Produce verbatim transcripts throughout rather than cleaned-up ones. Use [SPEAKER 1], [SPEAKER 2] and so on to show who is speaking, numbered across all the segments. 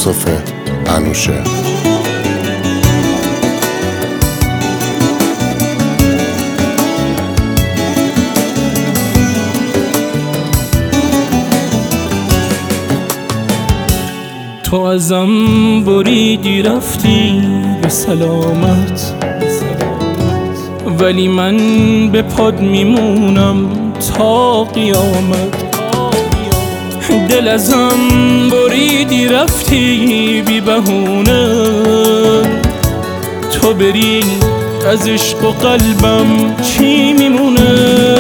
[SPEAKER 1] یوسف انوشه.
[SPEAKER 2] تو ازم بریدی رفتی به سلامت، ولی من به پاد میمونم تا قیامت. دل ازم بریدی رفتی بی بهونه، تو بری از عشق و قلبم چی میمونه؟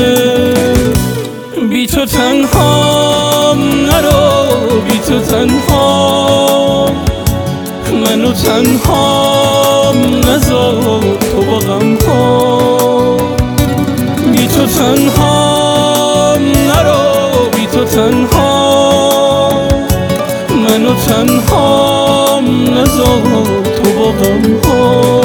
[SPEAKER 2] بی تو تنهام نرو، بی تو تنهام منو تنهام نذار تو با غم ها. بی تو تنهام نرو، بی تو تنهام منو تنهام نذار تو با غم ها.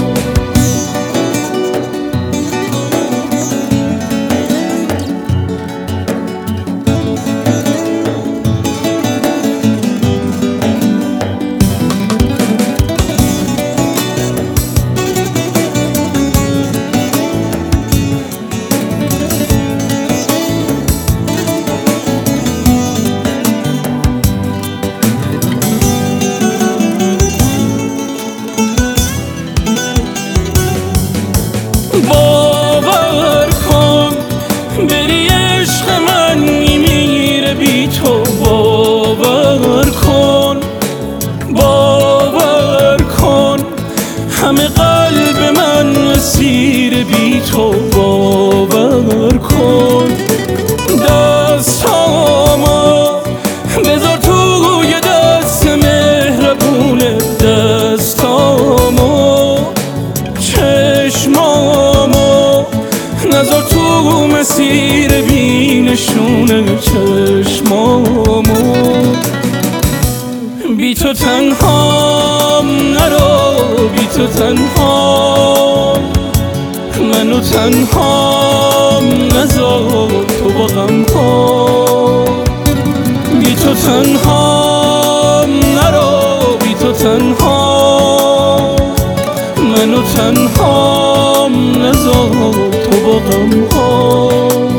[SPEAKER 2] باور کن بری عشق من میمیره بی تو، باور کن باور کن همه قلب من اسیر بی تو، باور کن. دستامو بذار توی دست مهربونه، دستامو چشمامو نذار تو مسیر بینشونه، چشمامو. بی تو تنهام نرو، بی تو تنهام منو تنهام نذار تو با غم ها. بی تو تنهام نرو، بی تو تنهام منو تنهام نذار تو با غم ها.